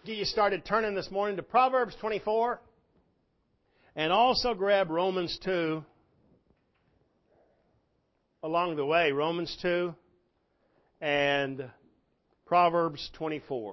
get you started turning this morning to Proverbs 24, and also grab Romans 2 along the way. Romans 2 and Proverbs 24.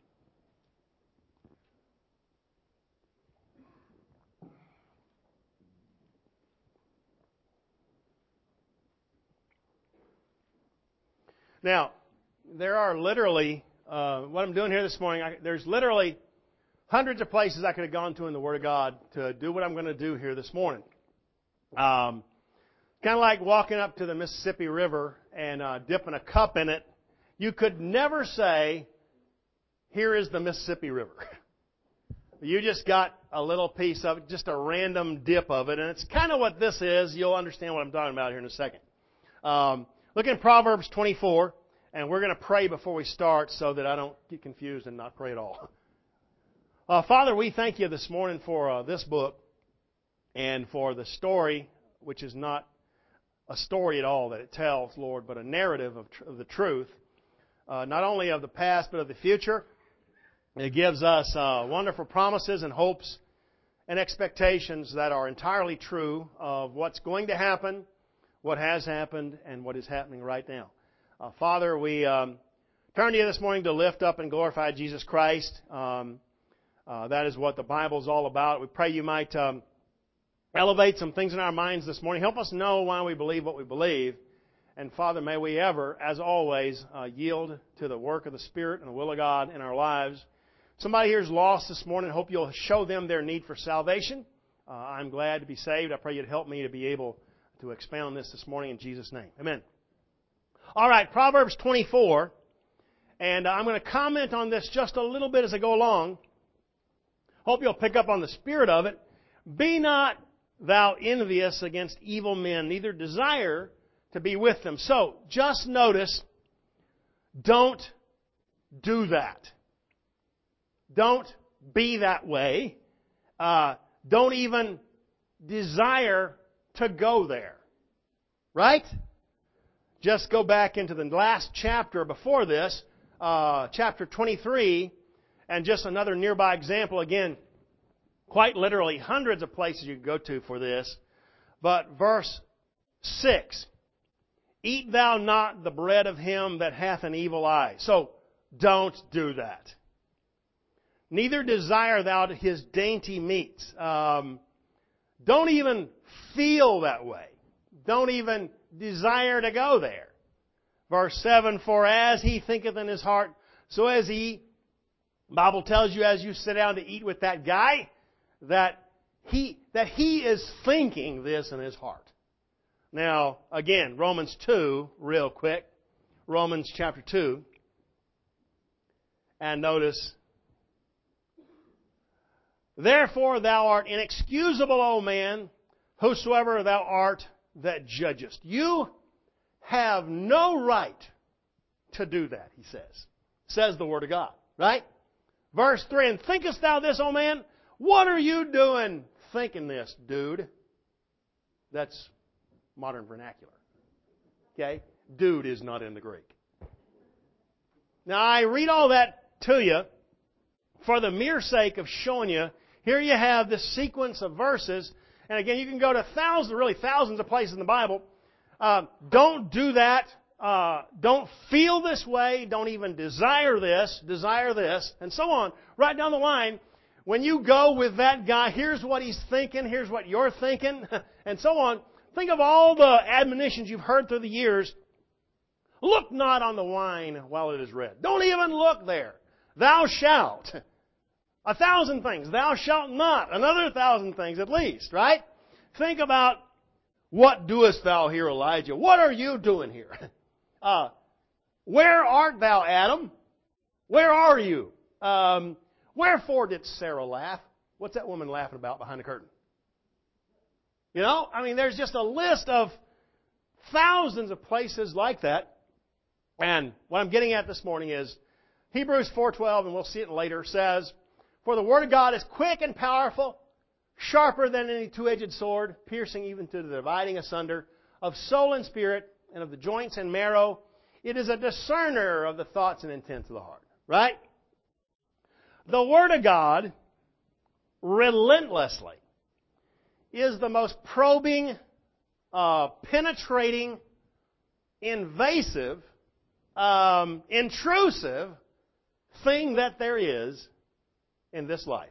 Now, there are literally, what I'm doing here this morning, there's literally hundreds of places I could have gone to in the Word of God to do what I'm going to do here this morning. Kind of like walking up to the Mississippi River and dipping a cup in it. You could never say, here is the Mississippi River. You just got a little piece of it, just a random dip of it, and it's kind of what this is. You'll understand what I'm talking about here in a second. Look in Proverbs 24, and we're going to pray before we start so that I don't get confused and not pray at all. Father, we thank you this morning for this book and for the story, which is not a story at all that it tells, Lord, but a narrative of the truth, not only of the past but of the future. It gives us wonderful promises and hopes and expectations that are entirely true of what's going to happen, what has happened, and what is happening right now. Father, we turn to you this morning to lift up and glorify Jesus Christ. That is what the Bible is all about. We pray you might elevate some things in our minds this morning. Help us know why we believe what we believe. And Father, may we ever, as always, yield to the work of the Spirit and the will of God in our lives. Somebody here is lost this morning. I hope you'll show them their need for salvation. I'm glad to be saved. I pray you'd help me to be able to expound this morning in Jesus' name. Amen. All right, Proverbs 24. And I'm going to comment on this just a little bit as I go along. Hope you'll pick up on the spirit of it. Be not thou envious against evil men, neither desire to be with them. So, just notice, don't do that. Don't be that way. Don't even desire to go there. Right? Just go back into the last chapter before this, chapter 23, and just another nearby example. Again, quite literally hundreds of places you can go to for this. But verse 6, eat thou not the bread of him that hath an evil eye. So, don't do that. Neither desire thou his dainty meats. Don't even feel that way. Don't even desire to go there. Verse 7, for as he thinketh in his heart, so as he, the Bible tells you as you sit down to eat with that guy, that he is thinking this in his heart. Now, again, Romans 2, real quick. Romans chapter 2. And notice, therefore thou art inexcusable, O man, whosoever thou art that judgest. You have no right to do that, he says the Word of God. Right? Verse 3, and thinkest thou this, O man? What are you doing thinking this, dude? That's modern vernacular. Okay? Dude is not in the Greek. Now, I read all that to you for the mere sake of showing you, here you have this sequence of verses. And again, you can go to thousands of places in the Bible. Don't do that. Don't feel this way. Don't even desire this, and so on. Right down the line, when you go with that guy, here's what he's thinking, here's what you're thinking, and so on. Think of all the admonitions you've heard through the years. Look not on the wine while it is red. Don't even look there. Thou shalt. 1,000 things. Thou shalt not. Another 1,000 things at least, right? Think about, what doest thou here, Elijah? What are you doing here? Where art thou, Adam? Where are you? Wherefore did Sarah laugh? What's that woman laughing about behind the curtain? You know, I mean, there's just a list of thousands of places like that. And what I'm getting at this morning is Hebrews 4:12, and we'll see it later, says, for the Word of God is quick and powerful, sharper than any two-edged sword, piercing even to the dividing asunder of soul and spirit, and of the joints and marrow. It is a discerner of the thoughts and intents of the heart. Right? The Word of God, relentlessly, is the most probing, penetrating, invasive, intrusive thing that there is in this life.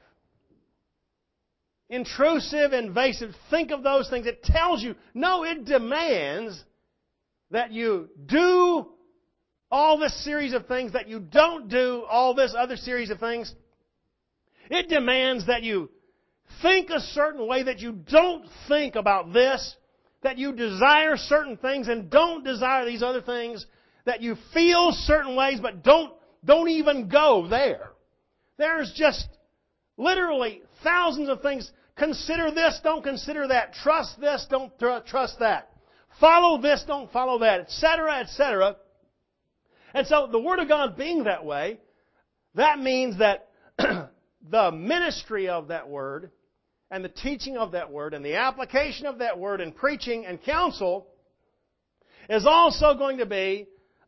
Intrusive, invasive. Think of those things. It tells you, no, it demands that you do all this series of things, that you don't do all this other series of things. It demands that you think a certain way, that you don't think about this, that you desire certain things and don't desire these other things, that you feel certain ways but don't even go there. There's just literally thousands of things. Consider this, don't consider that. Trust this, don't trust that. Follow this, don't follow that, etc., etc. And so the Word of God being that way, that means that the ministry of that Word and the teaching of that Word and the application of that Word and preaching and counsel is also going to be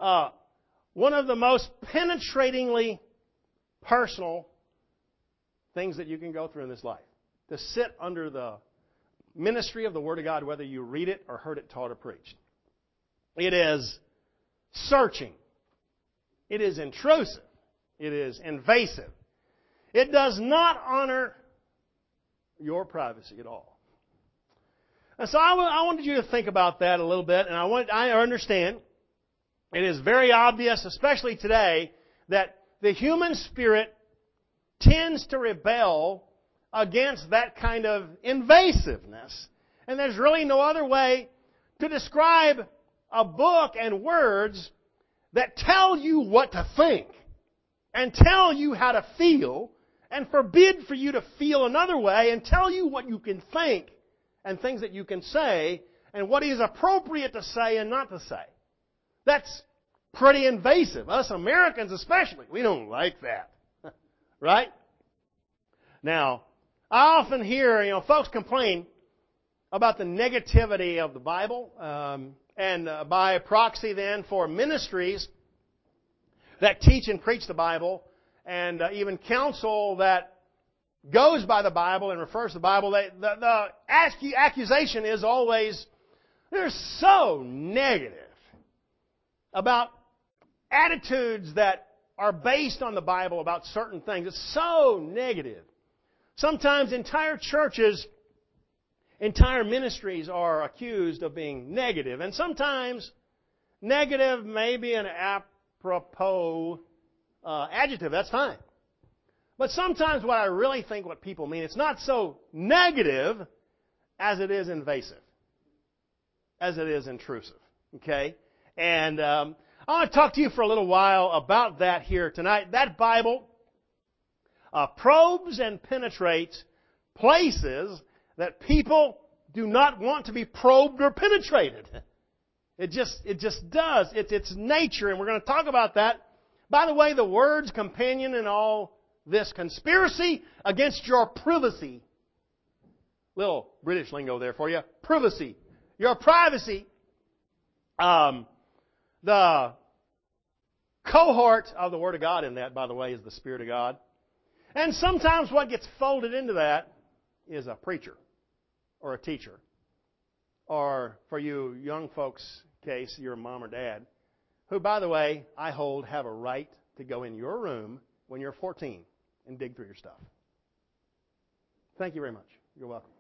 one of the most penetratingly personal things that you can go through in this life. To sit under the ministry of the Word of God, whether you read it or heard it taught or preached. It is searching. It is intrusive. It is invasive. It does not honor your privacy at all. And so I wanted you to think about that a little bit, and I understand it is very obvious, especially today, that the human spirit tends to rebel against that kind of invasiveness. And there's really no other way to describe a book and words that tell you what to think and tell you how to feel and forbid for you to feel another way and tell you what you can think and things that you can say and what is appropriate to say and not to say. That's pretty invasive. Us Americans especially, we don't like that. Right? Now, I often hear, folks complain about the negativity of the Bible, and by proxy then for ministries that teach and preach the Bible, and even counsel that goes by the Bible and refers to the Bible. The accusation is always, they're so negative about attitudes that are based on the Bible about certain things. It's so negative. Sometimes entire churches, entire ministries are accused of being negative. And sometimes negative may be an apropos adjective. That's fine. But sometimes what I really think what people mean, it's not so negative as it is invasive, as it is intrusive. Okay? And I want to talk to you for a little while about that here tonight. That Bible probes and penetrates places that people do not want to be probed or penetrated. It just does. It's its nature, and we're going to talk about that. By the way, the word's companion in all this conspiracy against your privacy. Little British lingo there for you. Privacy. Your privacy. The cohort of the Word of God in that, by the way, is the Spirit of God. And sometimes what gets folded into that is a preacher or a teacher. Or for you young folks' case, your mom or dad, who, by the way, I hold have a right to go in your room when you're 14 and dig through your stuff. Thank you very much. You're welcome.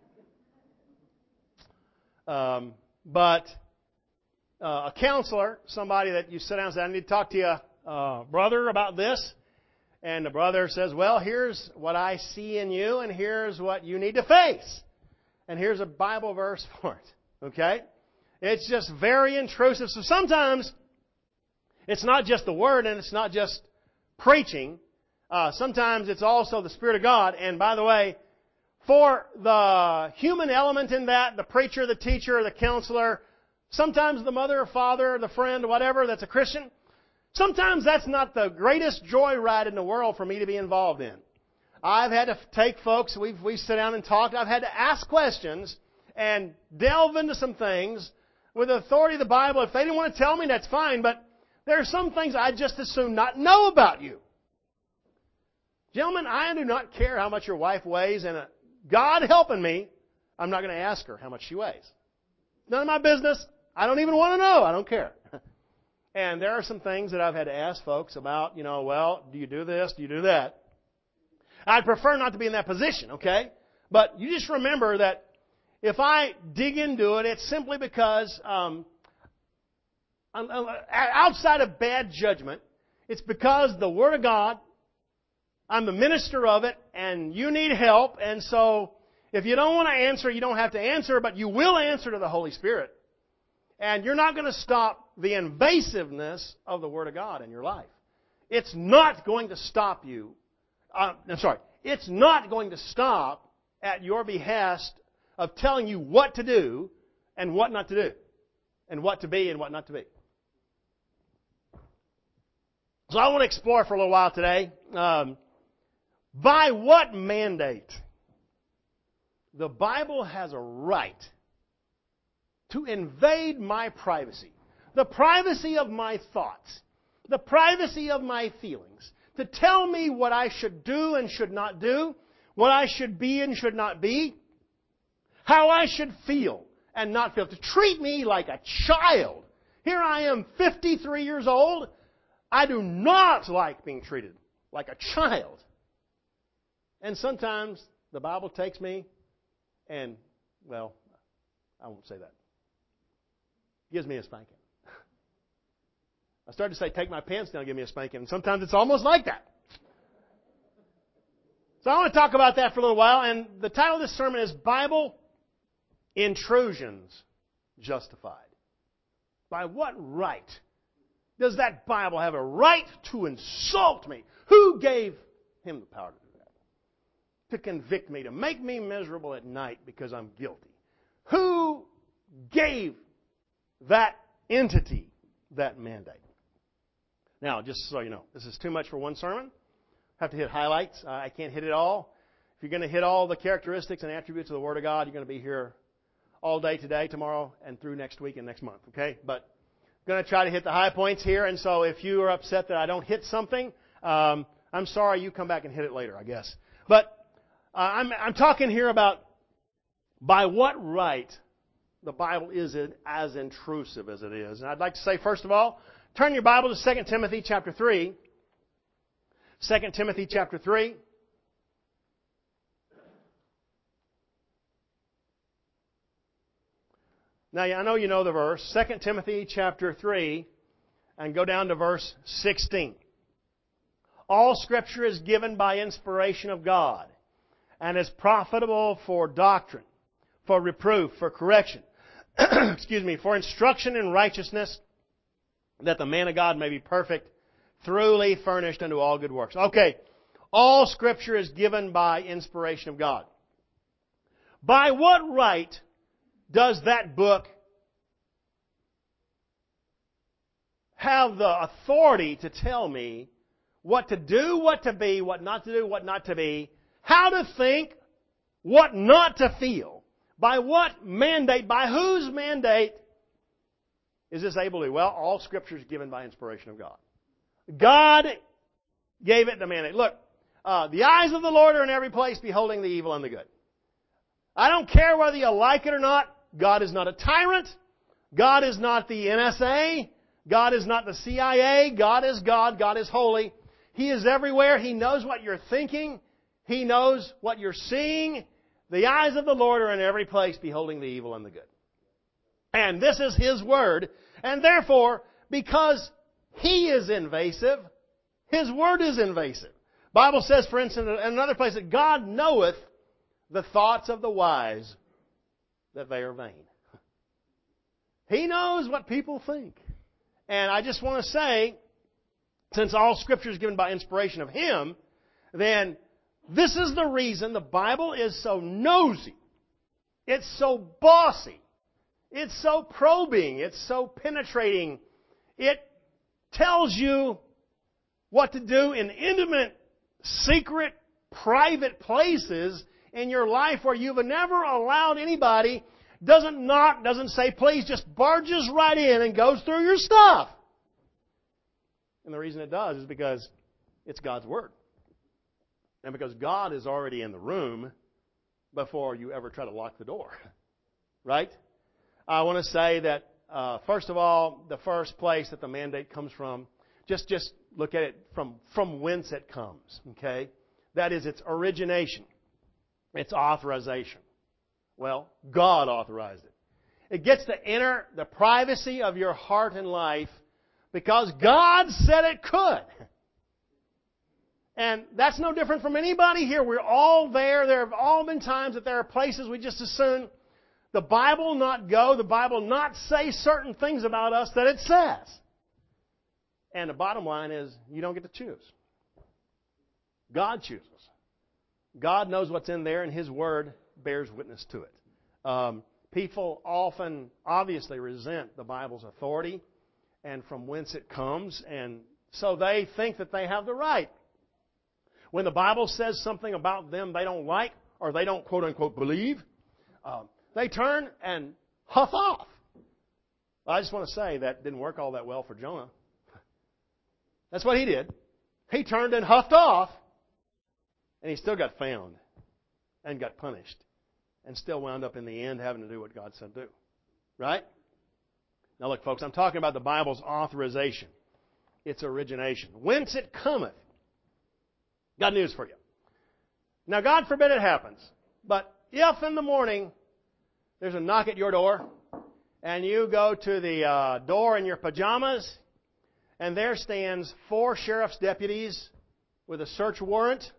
But a counselor, somebody that you sit down and say, I need to talk to you, brother, about this. And the brother says, well, here's what I see in you, and here's what you need to face. And here's a Bible verse for it. Okay? It's just very intrusive. So sometimes it's not just the Word and it's not just preaching. Sometimes it's also the Spirit of God. And by the way, for the human element in that, the preacher, the teacher, the counselor, sometimes the mother or father, the friend, whatever, that's a Christian, sometimes that's not the greatest joyride in the world for me to be involved in. I've had to take folks, we've sat down and talked, I've had to ask questions and delve into some things with the authority of the Bible. If they didn't want to tell me, that's fine, but there are some things I'd just as soon not know about you. Gentlemen, I do not care how much your wife weighs, and God helping me, I'm not going to ask her how much she weighs. None of my business. I don't even want to know. I don't care. And there are some things that I've had to ask folks about, well, do you do this? Do you do that? I'd prefer not to be in that position, okay? But you just remember that if I dig into it, it's simply because, outside of bad judgment, it's because the Word of God, I'm the minister of it, and you need help, and so if you don't want to answer, you don't have to answer, but you will answer to the Holy Spirit. And you're not going to stop the invasiveness of the Word of God in your life. It's not going to stop you. It's not going to stop at your behest of telling you what to do and what not to do, and what to be and what not to be. So I want to explore for a little while today, by what mandate the Bible has a right to invade my privacy, the privacy of my thoughts, the privacy of my feelings, to tell me what I should do and should not do, what I should be and should not be, how I should feel and not feel, to treat me like a child. Here I am, 53 years old. I do not like being treated like a child. And sometimes the Bible takes me and, well, I won't say that. Gives me a spanking. I started to say, take my pants down and give me a spanking. And sometimes it's almost like that. So I want to talk about that for a little while. And the title of this sermon is Bible Intrusions Justified. By what right does that Bible have a right to insult me? Who gave him the power to do that? To convict me, to make me miserable at night because I'm guilty. Who gave that entity that mandate? Now, just so you know, this is too much for one sermon. I have to hit highlights. I can't hit it all. If you're going to hit all the characteristics and attributes of the Word of God, you're going to be here all day today, tomorrow, and through next week and next month. Okay? But I'm going to try to hit the high points here. And so if you are upset that I don't hit something, I'm sorry. You come back and hit it later, I guess. But I'm talking here about by what right the Bible is as intrusive as it is. And I'd like to say, first of all, turn your Bible to 2 Timothy chapter 3. 2 Timothy chapter 3. Now, I know you know the verse. 2 Timothy chapter 3, and go down to verse 16. All Scripture is given by inspiration of God, and is profitable for doctrine, for reproof, for correction, for instruction in righteousness, that the man of God may be perfect, thoroughly furnished unto all good works. Okay, all Scripture is given by inspiration of God. By what right does that book have the authority to tell me what to do, what to be, what not to do, what not to be, how to think, what not to feel? By what mandate, by whose mandate is this able to? Well, all Scripture is given by inspiration of God. God gave it the mandate. Look, the eyes of the Lord are in every place, beholding the evil and the good. I don't care whether you like it or not. God is not a tyrant. God is not the NSA. God is not the CIA. God is God. God is holy. He is everywhere. He knows what you're thinking. He knows what you're seeing. The eyes of the Lord are in every place, beholding the evil and the good. And this is His Word. And therefore, because He is invasive, His Word is invasive. The Bible says, for instance, in another place, that God knoweth the thoughts of the wise, that they are vain. He knows what people think. And I just want to say, since all Scripture is given by inspiration of Him, then this is the reason the Bible is so nosy. It's so bossy. It's so probing. It's so penetrating. It tells you what to do in intimate, secret, private places in your life where you've never allowed anybody, doesn't knock, doesn't say please, just barges right in and goes through your stuff. And the reason it does is because it's God's Word. and because God is already in the room before you ever try to lock the door. Right? I want to say that, first of all, the first place that the mandate comes from, just look at it from whence it comes. Okay? That is its origination. Its authorization. Well, God authorized it. It gets to enter the privacy of your heart and life because God said it could. And that's no different from anybody here. We're all there. There have all been times that there are places we just assume the Bible not go, the Bible not say certain things about us that it says. And the bottom line is, you don't get to choose. God chooses. God knows what's in there, and His Word bears witness to it. People often, obviously, resent the Bible's authority and from whence it comes, and so they think that they have the right. When the Bible says something about them they don't like, or they don't quote-unquote believe, they turn and huff off. I just want to say that didn't work all that well for Jonah. That's what he did. He turned and huffed off, and he still got found and got punished and still wound up in the end having to do what God said do. Right? Now look, folks, I'm talking about the Bible's authorization, its origination. Whence it cometh. Got news for you. Now, God forbid it happens, but if in the morning there's a knock at your door and you go to the door in your pajamas and there stands 4 sheriff's deputies with a search warrant,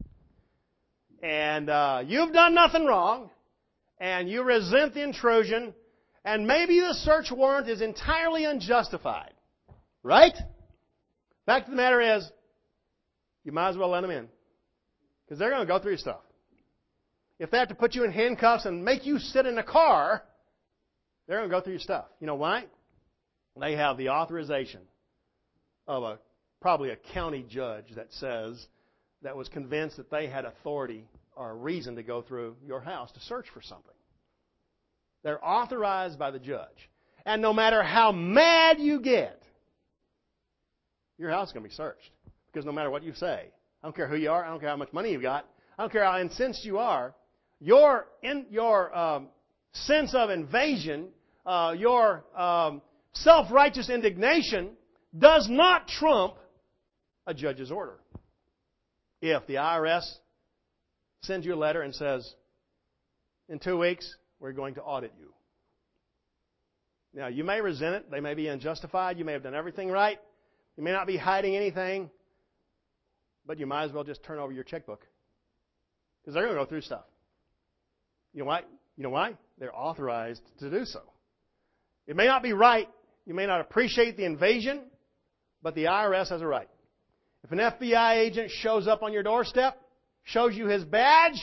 and you've done nothing wrong, and you resent the intrusion, and maybe the search warrant is entirely unjustified. Right? Fact of the matter is, you might as well let them in. Because they're going to go through your stuff. If they have to put you in handcuffs and make you sit in a car, they're going to go through your stuff. You know why? They have the authorization of probably a county judge that was convinced that they had authority or a reason to go through your house to search for something. They're authorized by the judge. And no matter how mad you get, your house is going to be searched. Because no matter what you say, I don't care who you are, I don't care how much money you've got, I don't care how incensed you are, your sense of invasion, your self-righteous indignation does not trump a judge's order. If the IRS sends you a letter and says, in 2 weeks, we're going to audit you. Now, you may resent it. They may be unjustified. You may have done everything right. You may not be hiding anything. But you might as well just turn over your checkbook. Because they're going to go through stuff. You know why? You know why? They're authorized to do so. It may not be right. You may not appreciate the invasion. But the IRS has a right. If an FBI agent shows up on your doorstep, shows you his badge,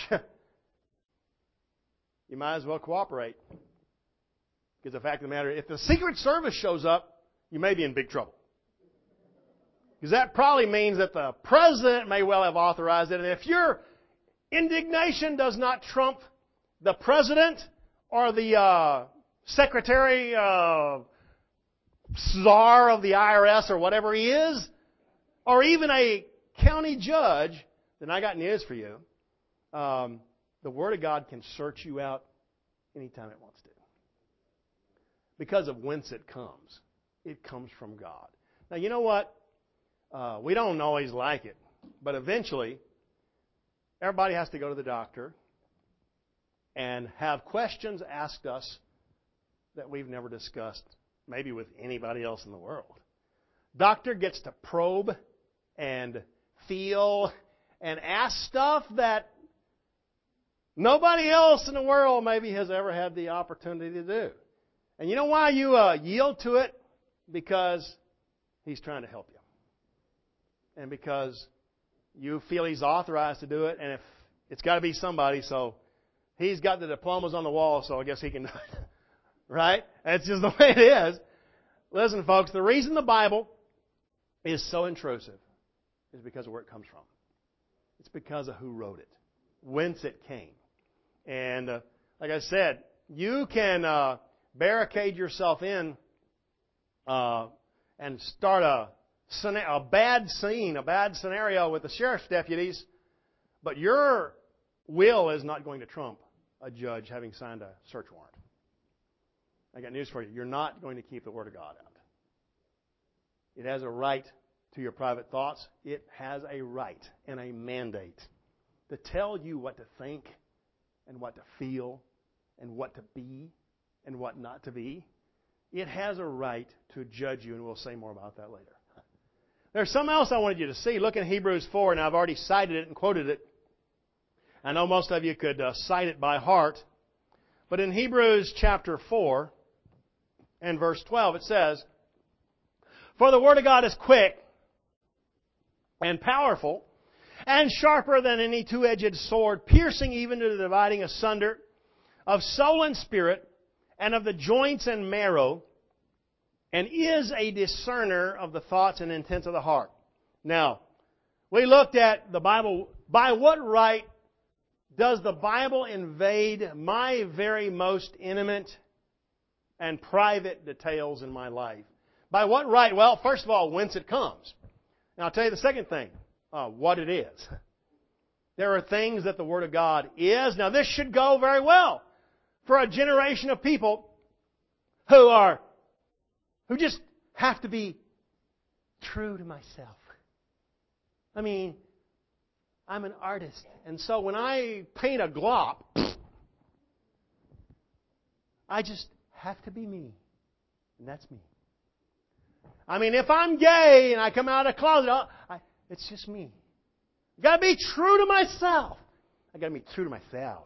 you might as well cooperate. Because the fact of the matter, if the Secret Service shows up, you may be in big trouble. Because that probably means that the president may well have authorized it. And if your indignation does not trump the president or the secretary, czar of the IRS or whatever he is, or even a county judge, then I got news for you. The Word of God can search you out anytime it wants to. Because of whence it comes. It comes from God. Now, you know what? We don't always like it, but eventually, everybody has to go to the doctor and have questions asked us that we've never discussed, maybe with anybody else in the world. Doctor gets to probe and feel and ask stuff that nobody else in the world maybe has ever had the opportunity to do. And you know why you yield to it? Because He's trying to help you. And because you feel He's authorized to do it, and if it's got to be somebody, so He's got the diplomas on the wall, so I guess He can do it. Right? That's just the way it is. Listen, folks, the reason the Bible is so intrusive is because of where it comes from. It's because of who wrote it, whence it came. And like I said, you can barricade yourself in and start a bad scene, a bad scenario with the sheriff's deputies, But your will is not going to trump a judge having signed a search warrant. I got news for you. You're not going to keep the Word of God out. It has a right to your private thoughts. It has a right and a mandate to tell you what to think and what to feel and what to be and what not to be. It has a right to judge you, and we'll say more about that later. There's something else I wanted you to see. Look in Hebrews 4, and I've already cited it and quoted it. I know most of you could cite it by heart. But in Hebrews chapter 4 and verse 12, it says, "For the Word of God is quick and powerful and sharper than any two-edged sword, piercing even to the dividing asunder of soul and spirit and of the joints and marrow, and is a discerner of the thoughts and intents of the heart." Now, we looked at the Bible. By what right does the Bible invade my very most intimate and private details in my life? By what right? Well, first of all, whence it comes. Now, I'll tell you the second thing, what it is. There are things that the Word of God is. Now, this should go very well for a generation of people who just have to be true to myself. I mean, I'm an artist, and so when I paint a glop, I just have to be me, and that's me. I mean, if I'm gay and I come out of the closet, it's just me. I've got to be true to myself. I've got to be true to myself.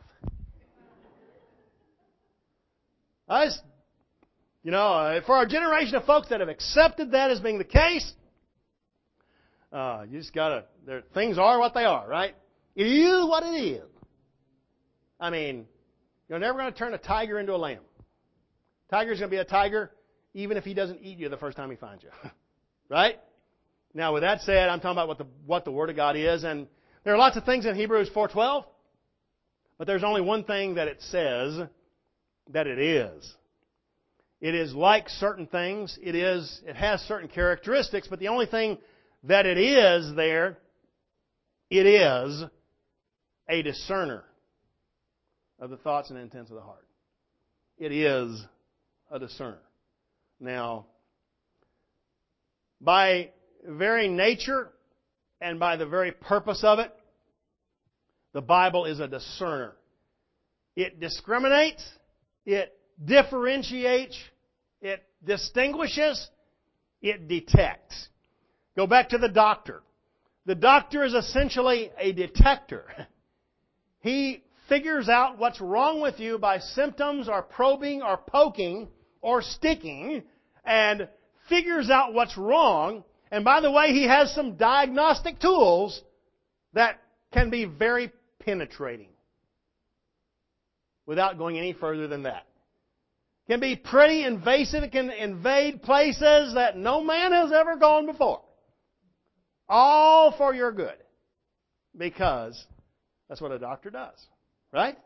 For our generation of folks that have accepted that as being the case, you just got to, things are what they are, right? It is what it is. I mean, you're never going to turn a tiger into a lamb. Tiger's going to be a tiger even if he doesn't eat you the first time he finds you. Right? Now, with that said, I'm talking about what the Word of God is. And there are lots of things in Hebrews 4:12. But there's only one thing that it says that it is. It is like certain things. It has certain characteristics. But the only thing that it is there, it is a discerner of the thoughts and intents of the heart. It is a discerner. Now, by very nature and by the very purpose of it, the Bible is a discerner. It discriminates, it differentiates, it distinguishes, it detects. Go back to the doctor. The doctor is essentially a detector. He figures out what's wrong with you by symptoms or probing or poking or sticking, and figures out what's wrong. And by the way, he has some diagnostic tools that can be very penetrating without going any further than that. It can be pretty invasive. It can invade places that no man has ever gone before. All for your good. Because that's what a doctor does. Right?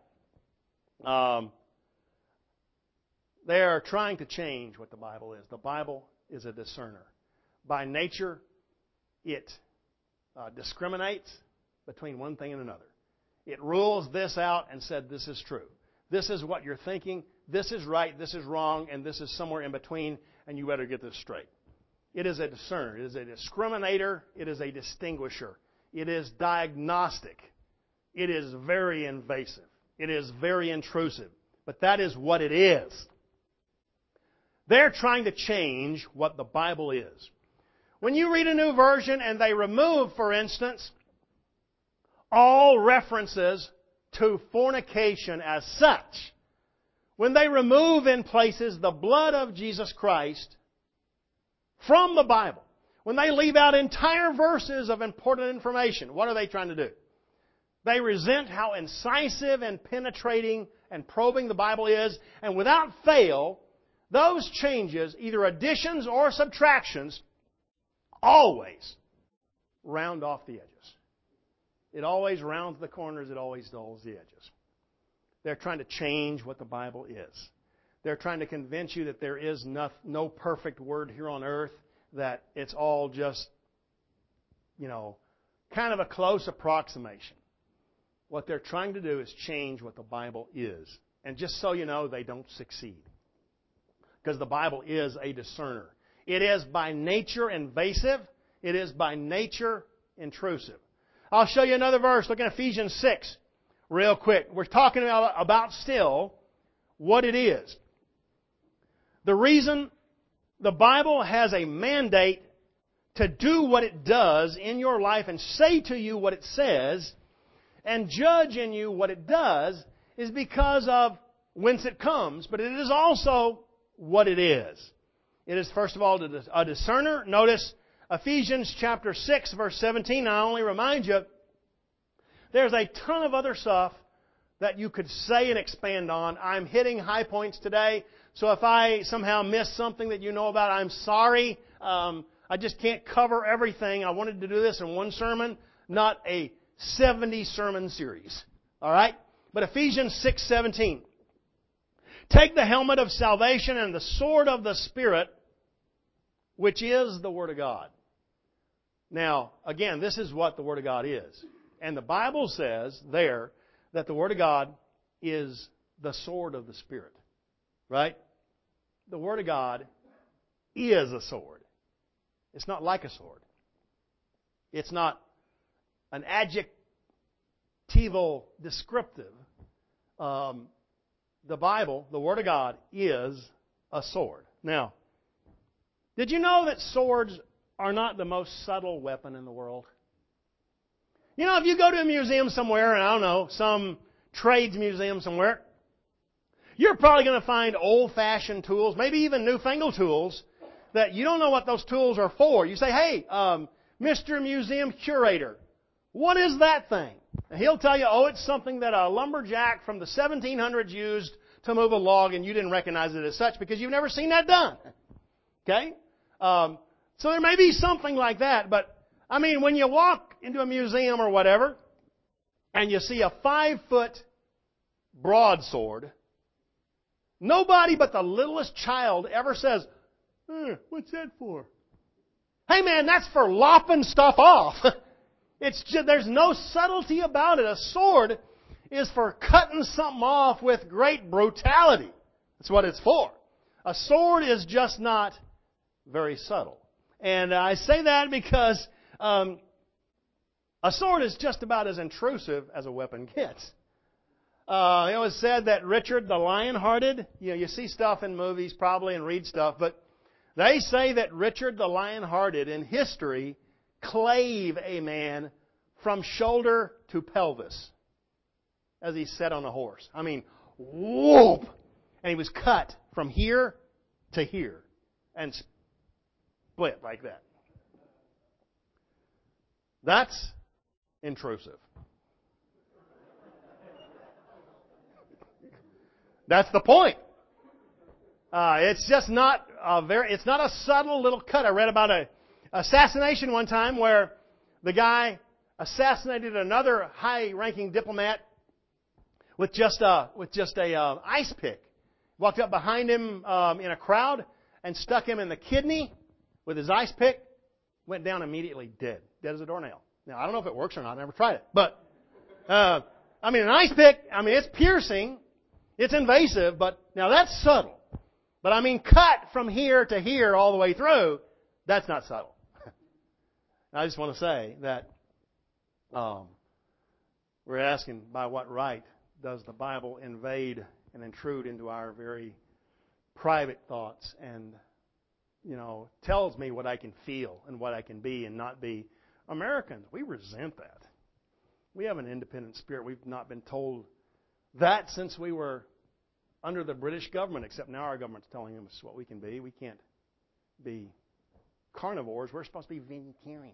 They are trying to change what the Bible is. The Bible is a discerner. By nature, it discriminates between one thing and another. It rules this out and said this is true. This is what you're thinking. This is right. This is wrong. And this is somewhere in between. And you better get this straight. It is a discerner. It is a discriminator. It is a distinguisher. It is diagnostic. It is very invasive. It is very intrusive. But that is what it is. They're trying to change what the Bible is. When you read a new version and they remove, for instance, all references to fornication as such, when they remove in places the blood of Jesus Christ from the Bible, when they leave out entire verses of important information, what are they trying to do? They resent how incisive and penetrating and probing the Bible is, and without fail, those changes, either additions or subtractions, always round off the edges. It always rounds the corners. It always dulls the edges. They're trying to change what the Bible is. They're trying to convince you that there is no perfect word here on earth, that it's all just, kind of a close approximation. what they're trying to do is change what the Bible is. And just so you know, they don't succeed. Because the Bible is a discerner. It is by nature invasive. It is by nature intrusive. I'll show you another verse. Look at Ephesians 6 real quick. We're talking about still what it is. The reason the Bible has a mandate to do what it does in your life and say to you what it says and judge in you what it does is because of whence it comes, but it is also what it is. It is, first of all, a discerner. Notice Ephesians chapter 6, verse 17. I only remind you, there's a ton of other stuff that you could say and expand on. I'm hitting high points today, so if I somehow miss something that you know about, I'm sorry. I just can't cover everything. I wanted to do this in one sermon, not a 70 sermon series. All right? But Ephesians 6:17. Take the helmet of salvation and the sword of the Spirit, which is the Word of God. Now, again, this is what the Word of God is. And the Bible says there that the Word of God is the sword of the Spirit. Right? The Word of God is a sword. It's not like a sword. It's not an adjectival descriptive. The Bible, the Word of God, is a sword. Now, did you know that swords are not the most subtle weapon in the world? You know, if you go to a museum somewhere, and I don't know, some trades museum somewhere, you're probably going to find old-fashioned tools, maybe even newfangled tools, that you don't know what those tools are for. You say, hey, Mr. Museum Curator, what is that thing? And he'll tell you, oh, it's something that a lumberjack from the 1700s used to move a log, and you didn't recognize it as such because you've never seen that done. Okay? So there may be something like that, but, I mean, when you walk into a museum or whatever, and you see a 5-foot broadsword, nobody but the littlest child ever says, what's that for? Hey man, that's for lopping stuff off. It's just, there's no subtlety about it. A sword is for cutting something off with great brutality. That's what it's for. A sword is just not very subtle. And I say that because a sword is just about as intrusive as a weapon gets. It was said that Richard the Lionhearted, you see stuff in movies probably and read stuff, but they say that Richard the Lionhearted in history clave a man from shoulder to pelvis as he sat on a horse. I mean, whoop! And he was cut from here to here and split like that. That's intrusive. That's the point. It's just not it's not a subtle little cut. I read about an assassination one time where the guy assassinated another high-ranking diplomat with just a ice pick. Walked up behind him in a crowd and stuck him in the kidney with his ice pick. Went down immediately dead as a doornail. Now I don't know if it works or not. I never tried it, but an ice pick. It's piercing. It's invasive, but now that's subtle. But cut from here to here all the way through, that's not subtle. I just want to say that we're asking, by what right does the Bible invade and intrude into our very private thoughts and, tells me what I can feel and what I can be and not be. Americans, we resent that. We have an independent spirit. We've not been told that since we were under the British government, except now our government's telling us what we can be. We can't be carnivores. We're supposed to be vegetarians.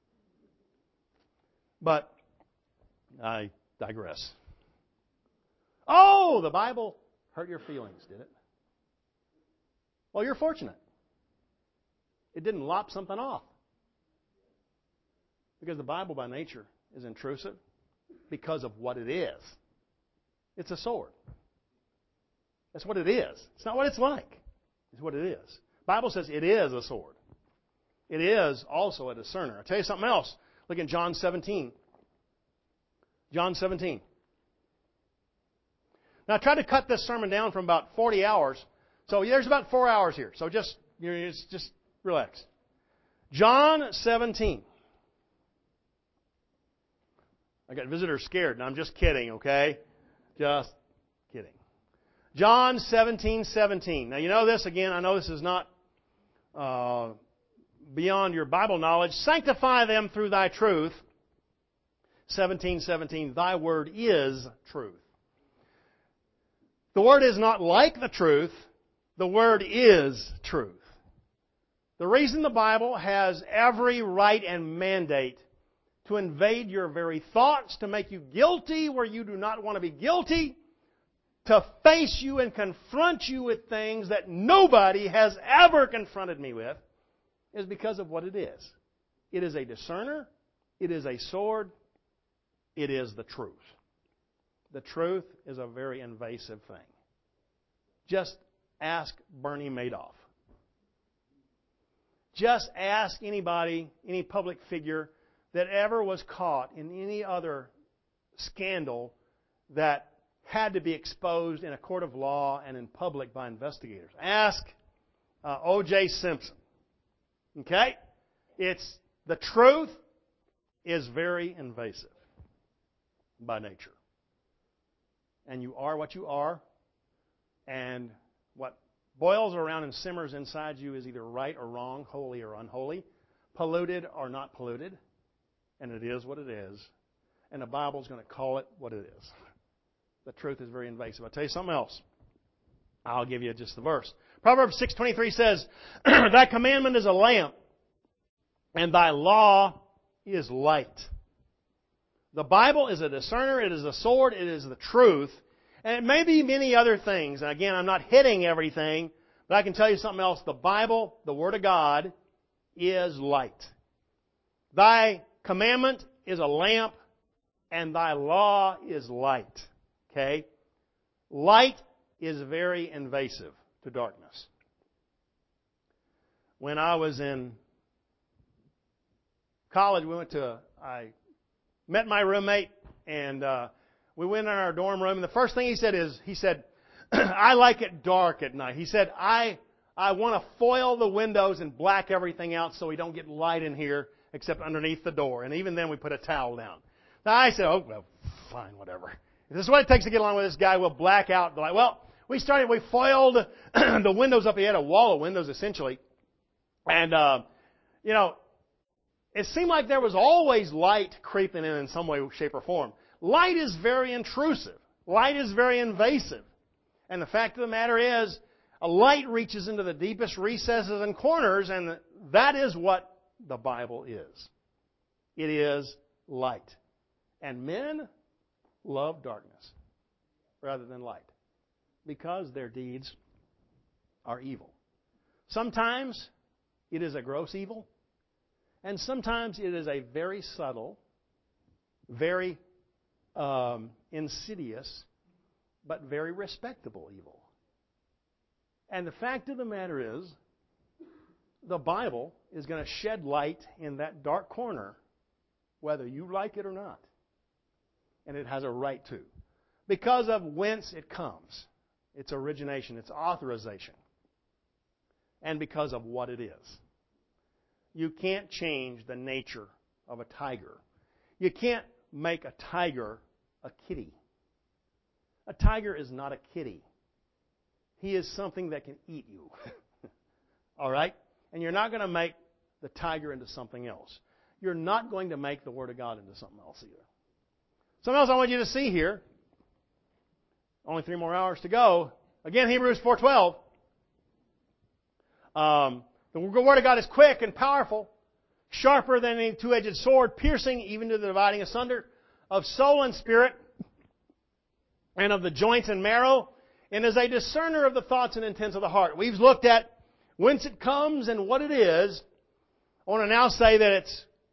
But I digress. Oh, the Bible hurt your feelings, did it? Well, you're fortunate. It didn't lop something off. Because the Bible by nature is intrusive because of what it is. It's a sword. That's what it is. It's not what it's like. It's what it is. The Bible says it is a sword. It is also a discerner. I'll tell you something else. Look in John 17. John 17. Now, I tried to cut this sermon down from about 40 hours. So there's about 4 hours here. So just relax. John 17. I got visitors scared, and I'm just kidding, okay? Just kidding. John 17:17. Now, you know this, again, I know this is not beyond your Bible knowledge. Sanctify them through thy truth. 17:17. Thy word is truth. The word is not like the truth. The word is truth. The reason the Bible has every right and mandate to invade your very thoughts, to make you guilty where you do not want to be guilty, to face you and confront you with things that nobody has ever confronted me with, is because of what it is. It is a discerner. It is a sword. It is the truth. The truth is a very invasive thing. Just ask Bernie Madoff. Just ask anybody, any public figure that ever was caught in any other scandal that had to be exposed in a court of law and in public by investigators. Ask O.J. Simpson. Okay? The truth is very invasive by nature. And you are what you are. And what boils around and simmers inside you is either right or wrong, holy or unholy, polluted or not polluted. And it is what it is. And the Bible's going to call it what it is. The truth is very invasive. I'll tell you something else. I'll give you just the verse. Proverbs 6:23 says, Thy commandment is a lamp, and thy law is light. The Bible is a discerner, it is a sword, it is the truth, and it may be many other things. And again, I'm not hitting everything, but I can tell you something else. The Bible, the Word of God, is light. Thy commandment is a lamp, and thy law is light. Okay? Light is very invasive to darkness. When I was in college, I met my roommate, and we went in our dorm room, and the first thing he said, I like it dark at night. He said, I want to foil the windows and black everything out so we don't get light in here except underneath the door. And even then we put a towel down. Now I said, oh, well, fine, whatever. If this is what it takes to get along with this guy, we'll black out the light. Well, we foiled the windows up. He had a wall of windows, essentially. And, it seemed like there was always light creeping in some way, shape, or form. Light is very intrusive. Light is very invasive. And the fact of the matter is, a light reaches into the deepest recesses and corners, and that is what the Bible is. It is light. And men love darkness rather than light because their deeds are evil. Sometimes it is a gross evil, and sometimes it is a very subtle, very insidious, but very respectable evil. And the fact of the matter is, the Bible is going to shed light in that dark corner, whether you like it or not. And it has a right to. Because of whence it comes. Its origination, its authorization. And because of what it is. You can't change the nature of a tiger. You can't make a tiger a kitty. A tiger is not a kitty. He is something that can eat you. All right? And you're not going to make the tiger into something else. You're not going to make the Word of God into something else either. Something else I want you to see here. Only 3 more hours to go. Again, Hebrews 4:12. The Word of God is quick and powerful, sharper than any two-edged sword, piercing even to the dividing asunder of soul and spirit, and of the joints and marrow, and is a discerner of the thoughts and intents of the heart. We've looked at whence it comes and what it is. I want to now say that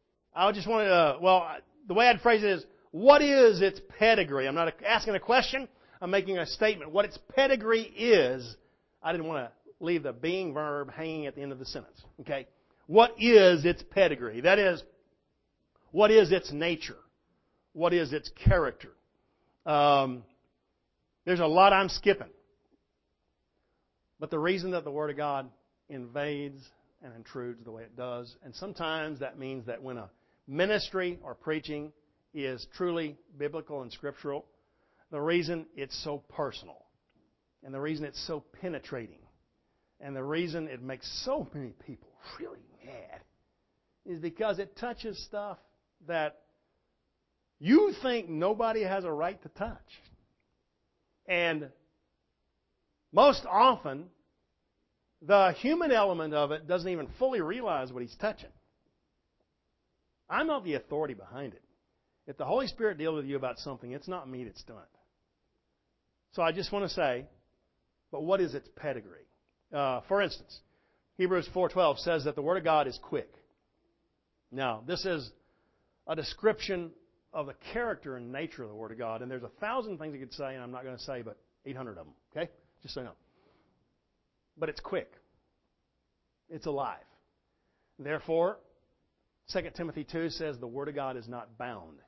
the way I'd phrase it is, what is its pedigree? I'm not asking a question. I'm making a statement. What its pedigree is, I didn't want to leave the being verb hanging at the end of the sentence. Okay? What is its pedigree? That is, what is its nature? what is its character. There's a lot I'm skipping. But the reason that the Word of God invades and intrudes the way it does, and sometimes that means that when a ministry or preaching is truly biblical and scriptural, the reason it's so personal, and the reason it's so penetrating, and the reason it makes so many people really mad is because it touches stuff that you think nobody has a right to touch. And most often, the human element of it doesn't even fully realize what he's touching. I'm not the authority behind it. If the Holy Spirit deals with you about something, it's not me that's done it. So I just want to say, but what is its pedigree? For instance, Hebrews 4:12 says that the Word of God is quick. Now, this is a description of the character and nature of the Word of God, and there's 1,000 things you could say, and I'm not going to say but 800 of them, okay? Just so you know. But it's quick. It's alive. Therefore, 2 Timothy 2 says the Word of God is not bound.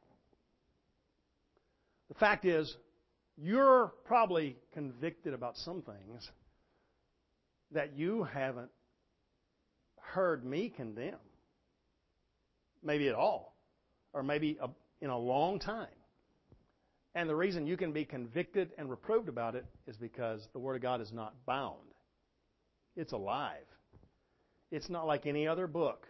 The fact is, you're probably convicted about some things that you haven't heard me condemn. Maybe at all. Or maybe in a long time. And the reason you can be convicted and reproved about it is because the Word of God is not bound. It's alive. It's not like any other book.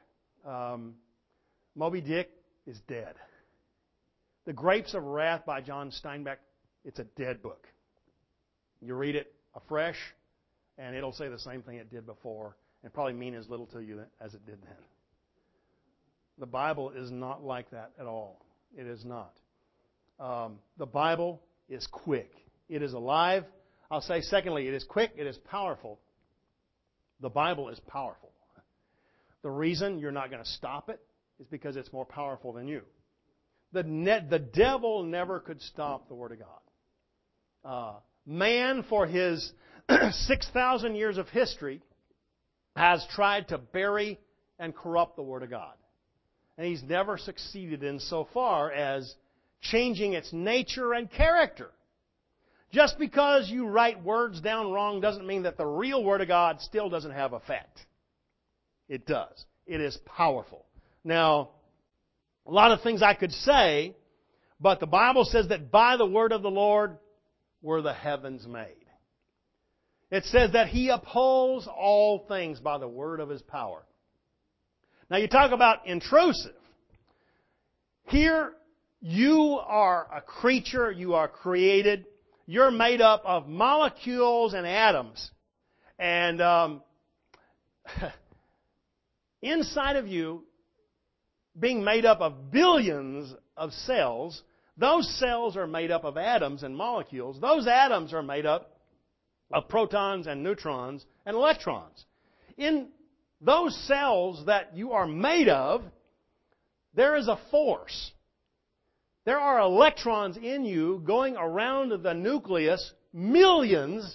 Moby Dick is dead. The Grapes of Wrath by John Steinbeck, it's a dead book. You read it afresh, and it'll say the same thing it did before, and probably mean as little to you as it did then. The Bible is not like that at all. It is not. The Bible is quick. It is alive. I'll say, secondly, it is quick. It is powerful. The Bible is powerful. The reason you're not going to stop it is because it's more powerful than you. The devil never could stop the Word of God. Man, for his 6,000 years of history, has tried to bury and corrupt the Word of God. And he's never succeeded in so far as changing its nature and character. Just because you write words down wrong doesn't mean that the real Word of God still doesn't have effect. It does. It is powerful. Now, a lot of things I could say, but the Bible says that by the word of the Lord were the heavens made. It says that He upholds all things by the word of His power. Now you talk about intrusive. Here, you are a creature, you are created, you're made up of molecules and atoms. And inside of you, being made up of billions of cells, those cells are made up of atoms and molecules. Those atoms are made up of protons and neutrons and electrons. In those cells that you are made of, there is a force. There are electrons in you going around the nucleus millions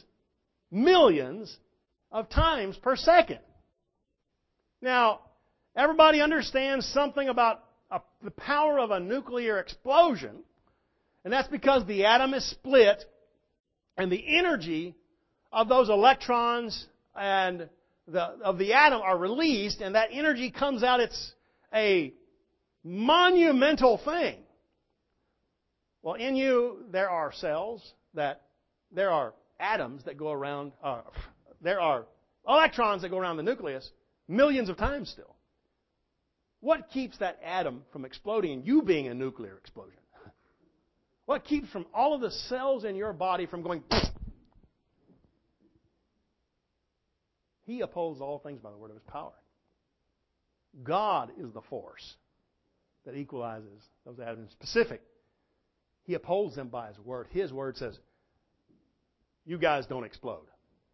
of times per second. Now, everybody understands something about the power of a nuclear explosion, and that's because the atom is split and the energy of those electrons and of the atom are released, and that energy comes out. It's a monumental thing. Well, in you, there are there are atoms that go around, there are electrons that go around the nucleus millions of times still. What keeps that atom from exploding and you being a nuclear explosion? What keeps from all of the cells in your body from going? He upholds all things by the word of His power. God is the force that equalizes those atoms. Specific. He upholds them by His word. His word says, you guys don't explode.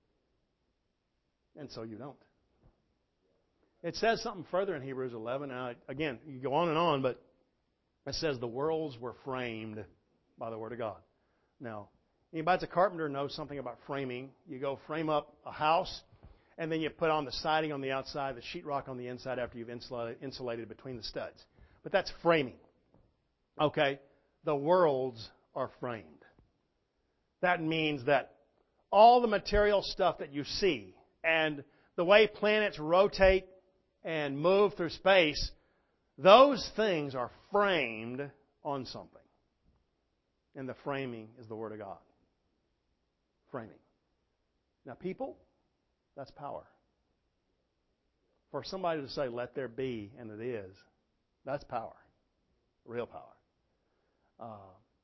And so you don't. It says something further in Hebrews 11. Now, again, you go on, but it says the worlds were framed by the Word of God. Now, anybody that's a carpenter knows something about framing. You go frame up a house, and then you put on the siding on the outside, the sheetrock on the inside after you've insulated between the studs. But that's framing. Okay? the worlds are framed. That means that all the material stuff that you see and the way planets rotate and move through space, those things are framed on something. And the framing is the Word of God. Framing. Now, people, that's power. For somebody to say, let there be, and it is, that's power. Real power.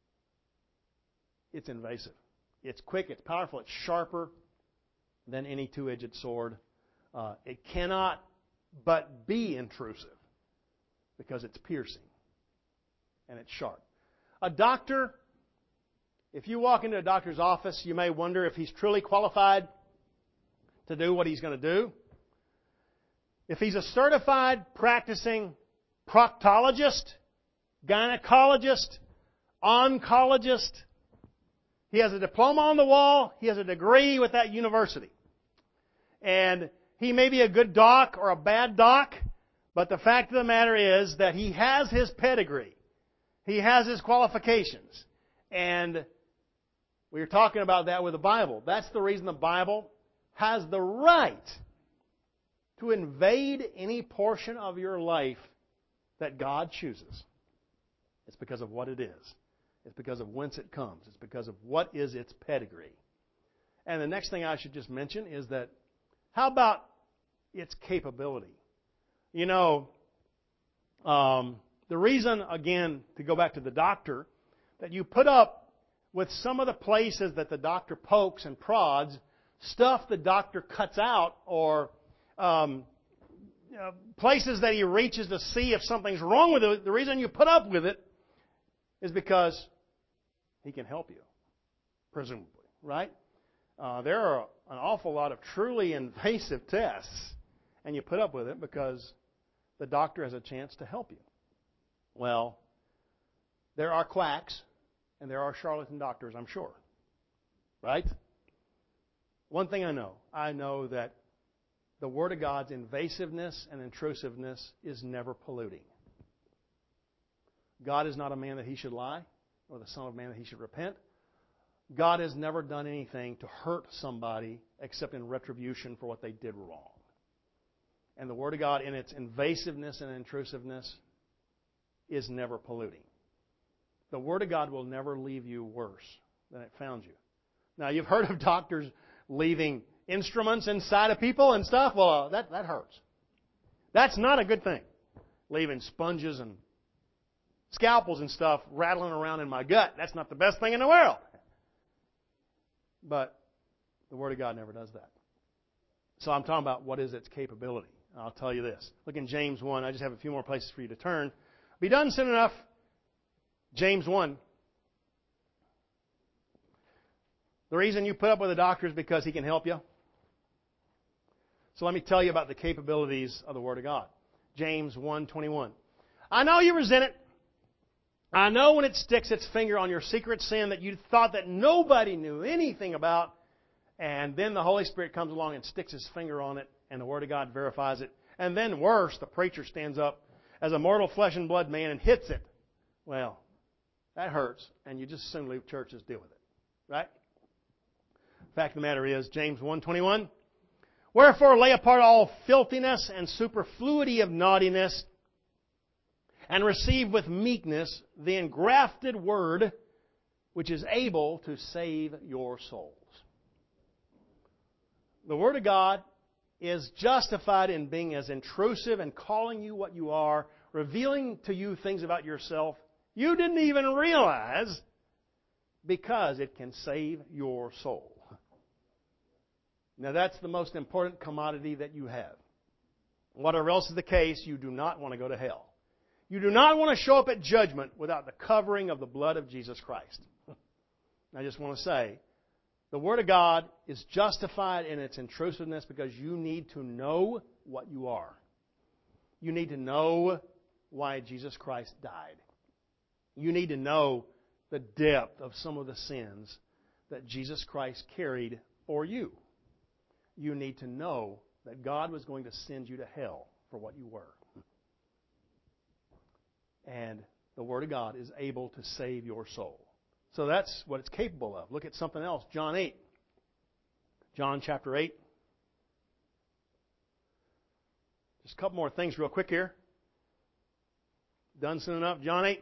It's invasive. It's quick, it's powerful, it's sharper than any two-edged sword. It cannot but be intrusive because it's piercing and it's sharp. A doctor, if you walk into a doctor's office, you may wonder if he's truly qualified to do what he's going to do. If he's a certified practicing proctologist, gynecologist, oncologist, he has a diploma on the wall, he has a degree with that university. And he may be a good doc or a bad doc, but the fact of the matter is that he has his pedigree. He has his qualifications. And we are talking about that with the Bible. That's the reason the Bible has the right to invade any portion of your life that God chooses. It's because of what it is. It's because of whence it comes. It's because of what is its pedigree. And the next thing I should just mention is that, how about its capability? You know, the reason, again, to go back to the doctor, that you put up with some of the places that the doctor pokes and prods, stuff the doctor cuts out, or places that he reaches to see if something's wrong with it, the reason you put up with it is because he can help you, presumably, right? There are an awful lot of truly invasive tests, and you put up with it because the doctor has a chance to help you. Well, there are quacks, and there are charlatan doctors, I'm sure, right? One thing I know that the Word of God's invasiveness and intrusiveness is never polluting. God is not a man that He should lie, or the Son of Man that He should repent. God has never done anything to hurt somebody except in retribution for what they did wrong. And the Word of God, in its invasiveness and intrusiveness, is never polluting. The Word of God will never leave you worse than it found you. Now, you've heard of doctors leaving instruments inside of people and stuff. Well, that hurts. That's not a good thing. Leaving sponges and scalpels and stuff rattling around in my gut. That's not the best thing in the world. But the Word of God never does that. So I'm talking about what is its capability. I'll tell you this. Look in James 1. I just have a few more places for you to turn. Be done soon enough. James 1. The reason you put up with a doctor is because he can help you. So let me tell you about the capabilities of the Word of God. James 1:21. I know you resent it. I know when it sticks its finger on your secret sin that you thought that nobody knew anything about, and then the Holy Spirit comes along and sticks His finger on it, and the Word of God verifies it. And then worse, the preacher stands up as a mortal flesh and blood man and hits it. Well, that hurts, and you just as soon leave church as deal with it. Right? The fact of the matter is, James 1:21, wherefore lay apart all filthiness and superfluity of naughtiness, and receive with meekness the engrafted word, which is able to save your souls. The Word of God is justified in being as intrusive and calling you what you are, revealing to you things about yourself you didn't even realize, because it can save your soul. Now that's the most important commodity that you have. Whatever else is the case, you do not want to go to hell. You do not want to show up at judgment without the covering of the blood of Jesus Christ. I just want to say, the Word of God is justified in its intrusiveness because you need to know what you are. You need to know why Jesus Christ died. You need to know the depth of some of the sins that Jesus Christ carried for you. You need to know that God was going to send you to hell for what you were. And The Word of God is able to save your soul. So that's what it's capable of. Look at something else. John 8. John chapter 8. Just a couple more things real quick here. Done soon enough. John 8.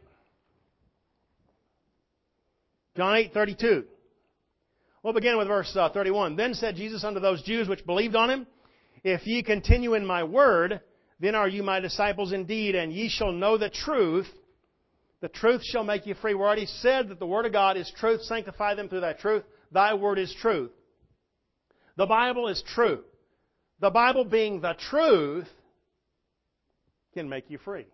John 8:32. We'll begin with verse 31. Then said Jesus unto those Jews which believed on Him, If ye continue in my word, then are you my disciples indeed, and ye shall know the truth. The truth shall make you free. We already said that the Word of God is truth. Sanctify them through thy truth. Thy word is truth. The Bible is true. The Bible being the truth can make you free.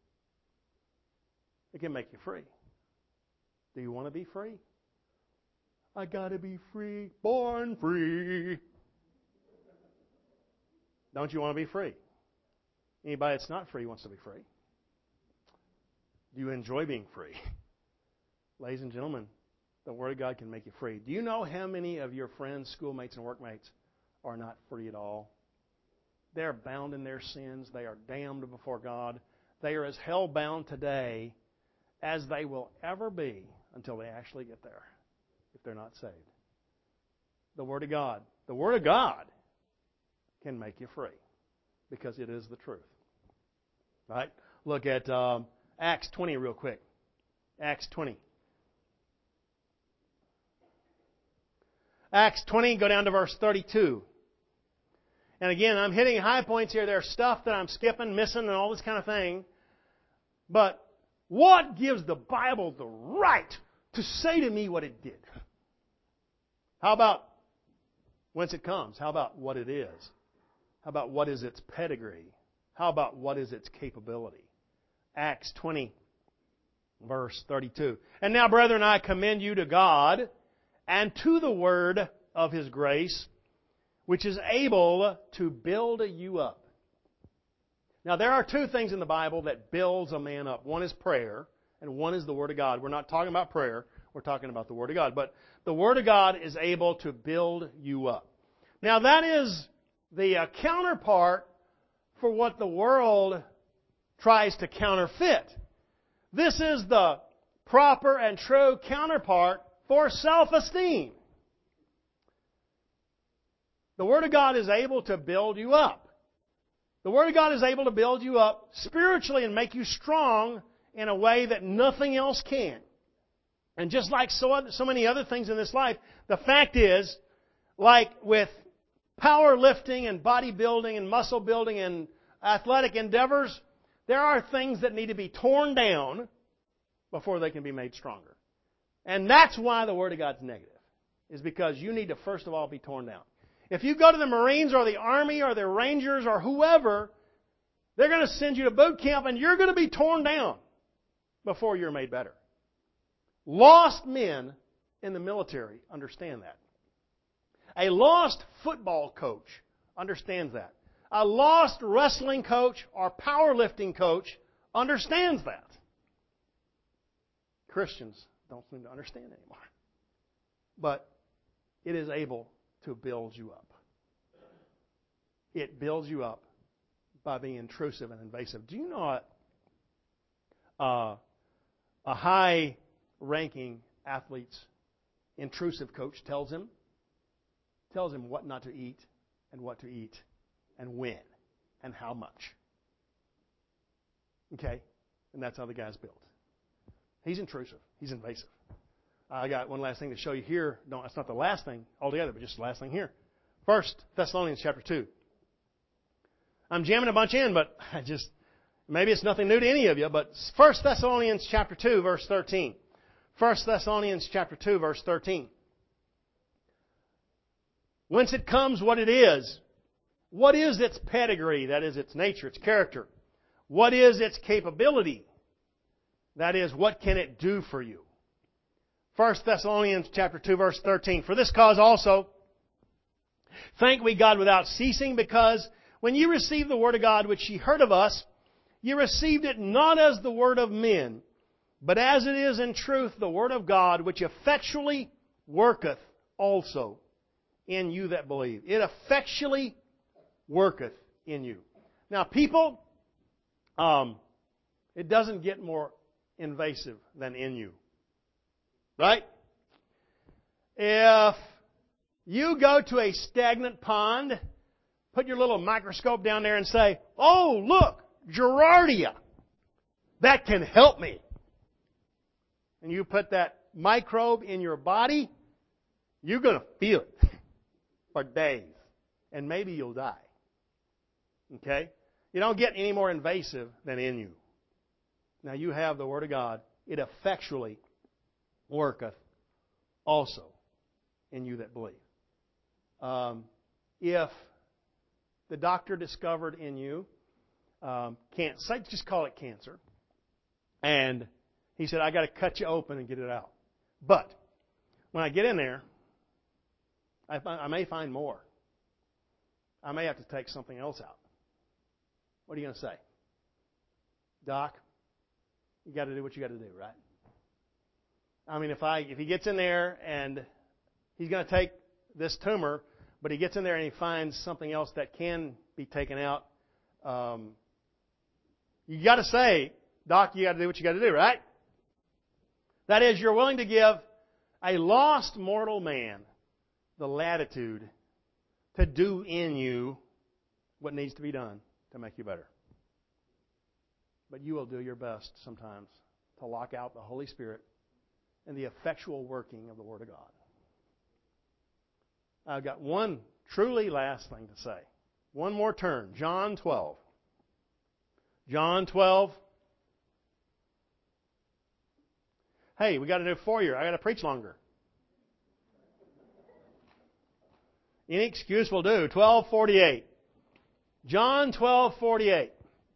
It can make you free. Do you want to be free? I got to be free, born free. Don't you want to be free? Anybody that's not free wants to be free. Do you enjoy being free? Ladies and gentlemen, the Word of God can make you free. Do you know how many of your friends, schoolmates, and workmates are not free at all? They're bound in their sins. They are damned before God. They are as hell-bound today as they will ever be until they actually get there, if they're not saved. The Word of God. The Word of God can make you free because it is the truth. Right? Look at Acts 20 real quick. Acts 20. Acts 20, go down to verse 32. And again, I'm hitting high points here. There's stuff that I'm skipping, missing, and all this kind of thing. But what gives the Bible the right to say to me what it did? How about whence it comes? How about what it is? How about what is its pedigree? How about what is its capability? Acts 20, verse 32. And now, brethren, I commend you to God and to the word of His grace, which is able to build you up. Now, there are two things in the Bible that builds a man up. One is prayer, and one is the Word of God. We're not talking about prayer. We're talking about the Word of God. But the Word of God is able to build you up. Now, that is the counterpart for what the world tries to counterfeit. This is the proper and true counterpart for self-esteem. The Word of God is able to build you up. The Word of God is able to build you up spiritually and make you strong in a way that nothing else can. And just like so many other things in this life, the fact is, like with powerlifting and bodybuilding and muscle building and athletic endeavors, there are things that need to be torn down before they can be made stronger. And that's why the Word of God's negative, is because you need to first of all be torn down. If you go to the Marines or the Army or the Rangers or whoever, they're going to send you to boot camp and you're going to be torn down before you're made better. Lost men in the military understand that. A lost football coach understands that. A lost wrestling coach or powerlifting coach understands that. Christians don't seem to understand anymore. But it is able to build you up. It builds you up by being intrusive and invasive. Do you know a high-ranking athlete's intrusive coach tells him what not to eat and what to eat and when and how much? Okay? And that's how the guy's built. He's intrusive. He's invasive. I got one last thing to show you here. No, that's not the last thing altogether, but just the last thing here. 1 Thessalonians chapter 2. I'm jamming a bunch in, but maybe it's nothing new to any of you, but 1 Thessalonians chapter 2, verse 13. 1 Thessalonians chapter 2, verse 13. Whence it comes, what it is. What is its pedigree? That is its nature, its character. What is its capability? That is, what can it do for you? 1 Thessalonians chapter 2, verse 13. For this cause also, thank we God without ceasing, because when ye received the word of God which ye heard of us, ye received it not as the word of men, but as it is in truth the word of God, which effectually worketh also in you that believe. It effectually worketh in you. Now, people, it doesn't get more invasive than in you. Right? If you go to a stagnant pond, put your little microscope down there and say, oh, look, Gerardia. That can help me. And you put that microbe in your body, you're going to feel it for days. And maybe you'll die. Okay? You don't get any more invasive than in you. Now you have the Word of God. It effectually worketh also in you that believe. If the doctor discovered in you cancer, just call it cancer, and he said, I got to cut you open and get it out. But when I get in there, I may find more. I may have to take something else out. What are you going to say? Doc, you got to do what you got to do, right? I mean, if he gets in there and he's going to take this tumor, but he gets in there and he finds something else that can be taken out, you got to say, Doc, you got to do what you got to do, right? That is, you're willing to give a lost mortal man the latitude to do in you what needs to be done to make you better. But you will do your best sometimes to lock out the Holy Spirit and the effectual working of the Word of God. I've got one truly last thing to say. One more turn. John 12. John 12. Hey, we got a new foyer. I got to preach longer. Any excuse will do. 12:48. John 12:48.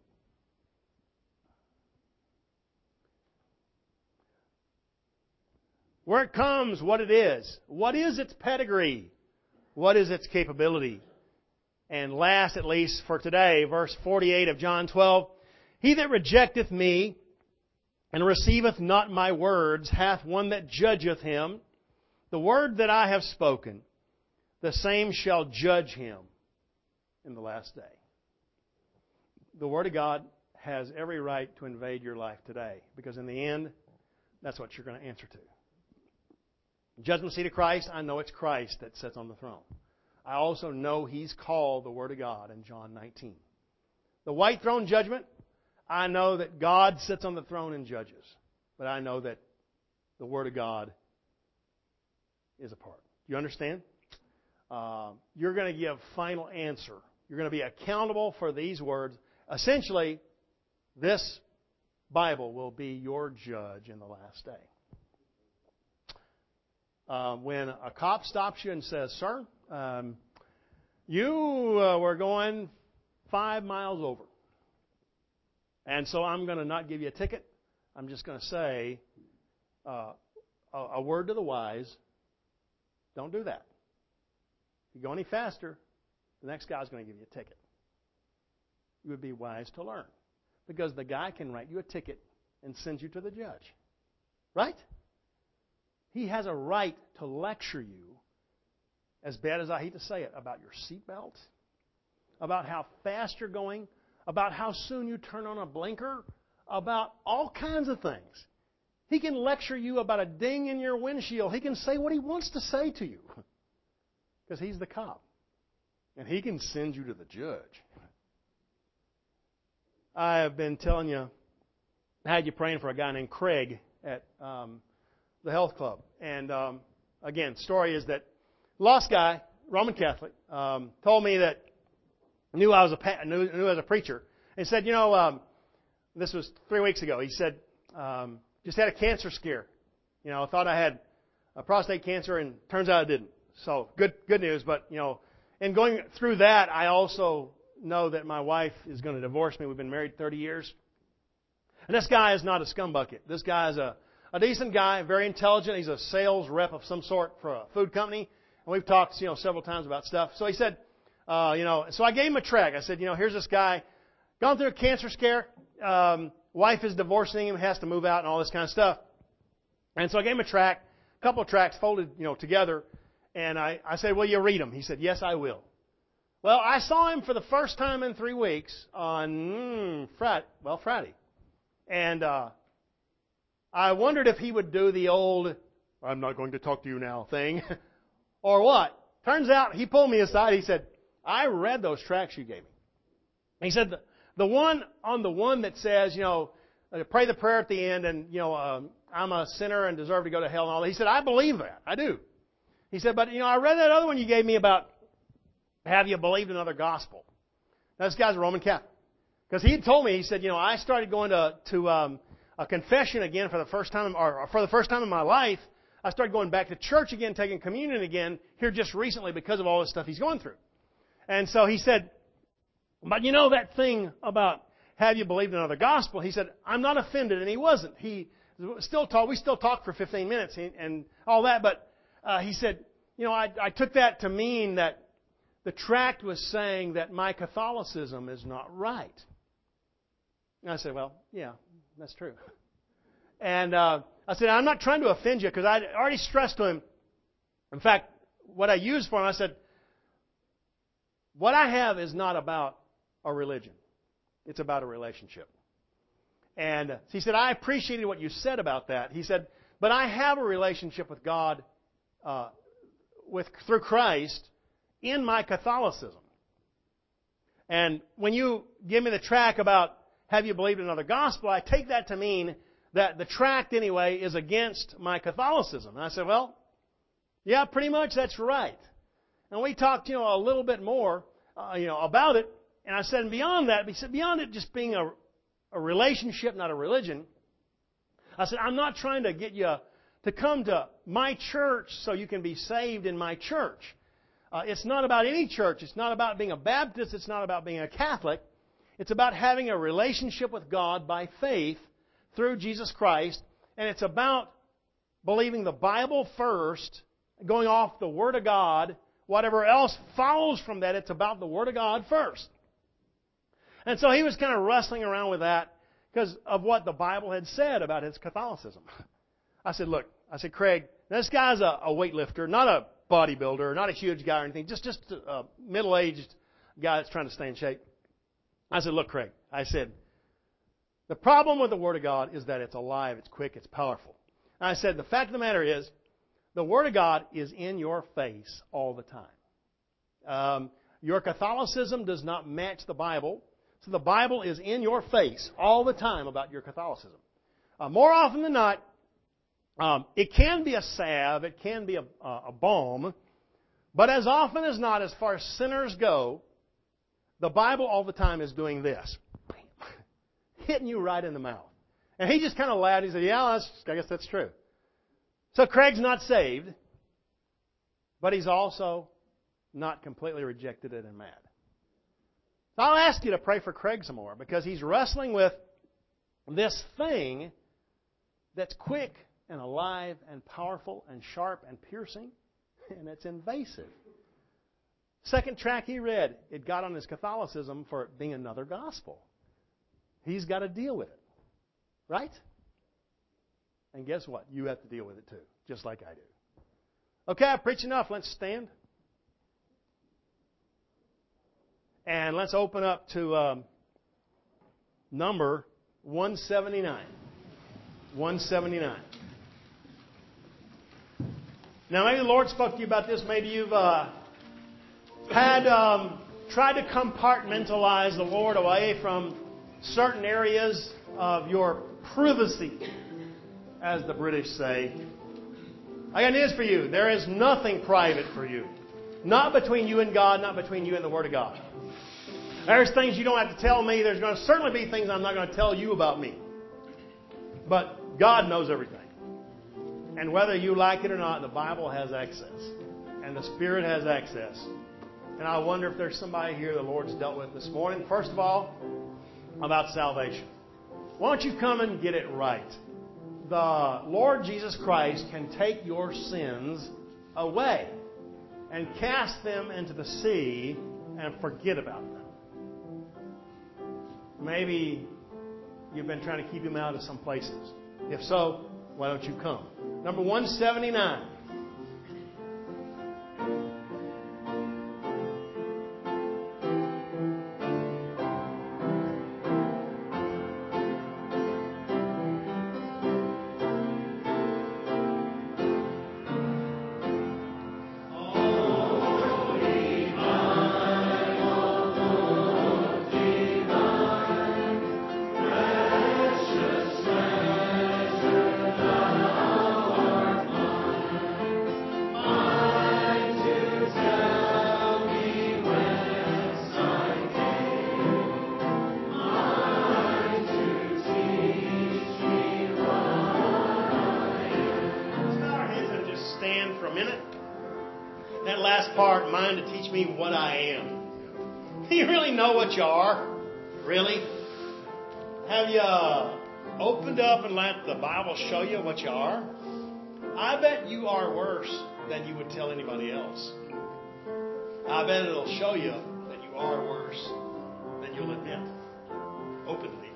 Where it comes, what it is. What is its pedigree? What is its capability? And last, at least for today, verse 48 of John 12. He that rejecteth me and receiveth not my words hath one that judgeth him. The word that I have spoken, the same shall judge him in the last day. The Word of God has every right to invade your life today, because in the end, that's what you're going to answer to. Judgment seat of Christ, I know it's Christ that sits on the throne. I also know He's called the Word of God in John 19. The white throne judgment, I know that God sits on the throne and judges. But I know that the Word of God is a part. Do you understand? You're going to give final answer. You're going to be accountable for these words. Essentially, this Bible will be your judge in the last day. When a cop stops you and says, sir, you were going 5 miles over. And so I'm going to not give you a ticket. I'm just going to say a word to the wise. Don't do that. If you go any faster, the next guy's going to give you a ticket. You would be wise to learn. Because the guy can write you a ticket and send you to the judge. Right? He has a right to lecture you, as bad as I hate to say it, about your seatbelt, about how fast you're going, about how soon you turn on a blinker, about all kinds of things. He can lecture you about a ding in your windshield. He can say what he wants to say to you. Because he's the cop. And he can send you to the judge. I have been telling you, I had you praying for a guy named Craig at the health club. And again, story is that lost guy, Roman Catholic, told me that knew I was a preacher, and said, this was 3 weeks ago. He said, just had a cancer scare. I thought I had a prostate cancer, and turns out I didn't. So good news. But in going through that, I also know that my wife is going to divorce me. We've been married 30 years, and this guy is not a scumbucket. This guy is a decent guy, very intelligent. He's a sales rep of some sort for a food company, and we've talked several times about stuff. So he said, so I gave him a track. I said, here's this guy, gone through a cancer scare. Wife is divorcing him, has to move out, and all this kind of stuff. And so I gave him a track, a couple of tracks folded, together. And I said, will you read them? He said, yes, I will. Well, I saw him for the first time in 3 weeks on Friday. And I wondered if he would do the old, I'm not going to talk to you now thing, or what. Turns out he pulled me aside. He said, I read those tracts you gave me. He said, the one that says, pray the prayer at the end and, I'm a sinner and deserve to go to hell and all that. He said, I believe that. I do. He said, but, I read that other one you gave me about, have you believed another gospel? Now, this guy's a Roman Catholic. Because he had told me, he said, I started going to a confession again for the first time, or for the first time in my life. I started going back to church again, taking communion again, here just recently because of all this stuff he's going through. And so he said, but that thing about have you believed another gospel? He said, I'm not offended, and he wasn't. We still talked for 15 minutes and all that, but he said, I took that to mean that the tract was saying that my Catholicism is not right. And I said, well, yeah, that's true. And I said, I'm not trying to offend you because I already stressed to him. In fact, what I used for him, I said, what I have is not about a religion. It's about a relationship. And he said, I appreciated what you said about that. He said, but I have a relationship with God through Christ in my Catholicism. And when you give me the tract about have you believed another gospel, I take that to mean that the tract anyway is against my Catholicism. And I said, well, yeah, pretty much that's right. And we talked, a little bit more, about it. And I said, and beyond that, he said, beyond it just being a relationship, not a religion, I said, I'm not trying to get you to come to my church so you can be saved in my church. It's not about any church. It's not about being a Baptist. It's not about being a Catholic. It's about having a relationship with God by faith through Jesus Christ. And it's about believing the Bible first, going off the Word of God. Whatever else follows from that, it's about the Word of God first. And so he was kind of wrestling around with that because of what the Bible had said about his Catholicism. I said, look, Craig, this guy's a weightlifter, not a bodybuilder, not a huge guy or anything, just a middle-aged guy that's trying to stay in shape. I said, look, Craig, I said, the problem with the Word of God is that it's alive, it's quick, it's powerful. And I said, the fact of the matter is, the Word of God is in your face all the time. Your Catholicism does not match the Bible, so the Bible is in your face all the time about your Catholicism. More often than not, it can be a salve, it can be a balm, but as often as not, as far as sinners go, the Bible all the time is doing this. Hitting you right in the mouth. And he just kind of laughed. He said, yeah, I guess that's true. So Craig's not saved, but he's also not completely rejected it and mad. So I'll ask you to pray for Craig some more because he's wrestling with this thing that's quick and alive and powerful and sharp and piercing, and it's invasive. Second tract he read, it got on his Catholicism for it being another gospel. He's got to deal with it. Right? And guess what? You have to deal with it too, just like I do. Okay, I've preached enough. Let's stand. And let's open up to number 179. 179. Now, maybe the Lord spoke to you about this. Maybe you've tried to compartmentalize the Lord away from certain areas of your privacy, as the British say. I got news for you. There is nothing private for you. Not between you and God, not between you and the Word of God. There's things you don't have to tell me. There's going to certainly be things I'm not going to tell you about me. But God knows everything. And whether you like it or not, the Bible has access. And the Spirit has access. And I wonder if there's somebody here the Lord's dealt with this morning. First of all, about salvation. Why don't you come and get it right? The Lord Jesus Christ can take your sins away and cast them into the sea and forget about them. Maybe you've been trying to keep Him out of some places. If so, why don't you come? Number 179. stand for a minute. That last part, mind to teach me what I am. Do you really know what you are? Really? Have you opened up and let the Bible show you what you are? I bet you are worse than you would tell anybody else. I bet it'll show you that you are worse than you'll admit openly.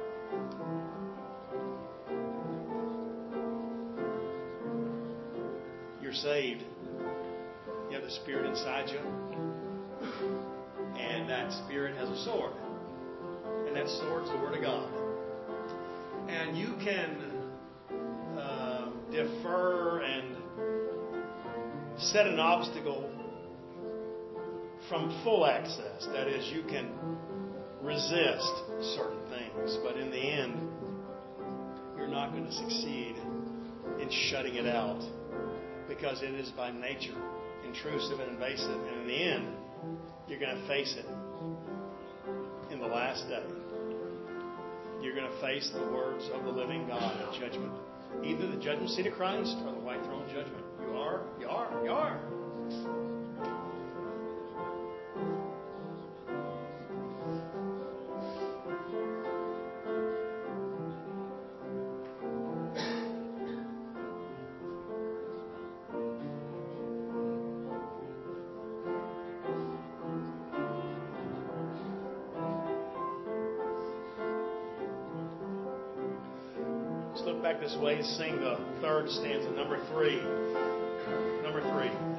You're saved. You have the Spirit inside you. And that Spirit has a sword. And that sword's the Word of God. And you can defer and set an obstacle from full access. That is, you can resist certain things. But in the end, you're not going to succeed in shutting it out. Because it is by nature intrusive and invasive. And in the end, you're going to face it in the last day. You're going to face the words of the living God in judgment. Either the judgment seat of Christ or the white throne judgment. You are. Look back this way and sing the third stanza, number 3. Number 3.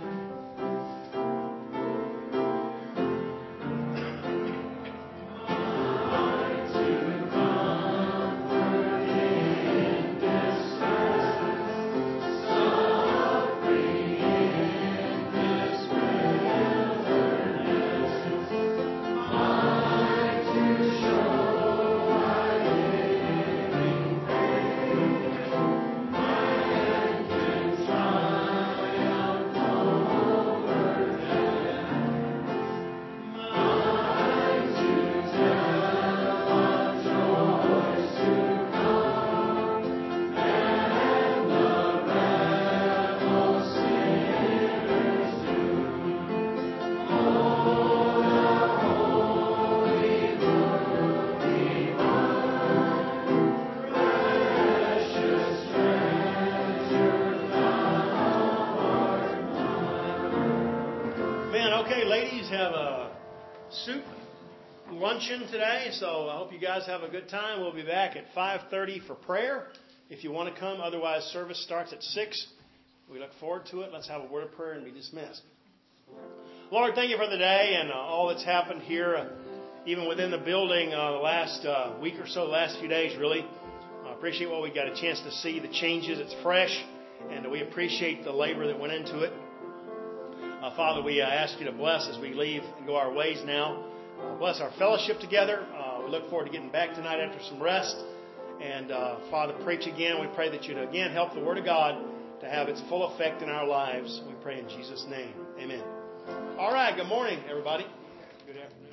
Okay, ladies have a soup luncheon today, so I hope you guys have a good time. We'll be back at 5:30 for prayer if you want to come. Otherwise, service starts at 6. We look forward to it. Let's have a word of prayer and be dismissed. Lord, thank you for the day and all that's happened here, even within the building the last week or so, the last few days, really. I appreciate what we got a chance to see, the changes. It's fresh, and we appreciate the labor that went into it. Father, we ask you to bless as we leave and go our ways now. Bless our fellowship together. We look forward to getting back tonight after some rest. And Father, preach again. We pray that you'd again help the Word of God to have its full effect in our lives. We pray in Jesus' name. Amen. All right. Good morning, everybody. Good afternoon.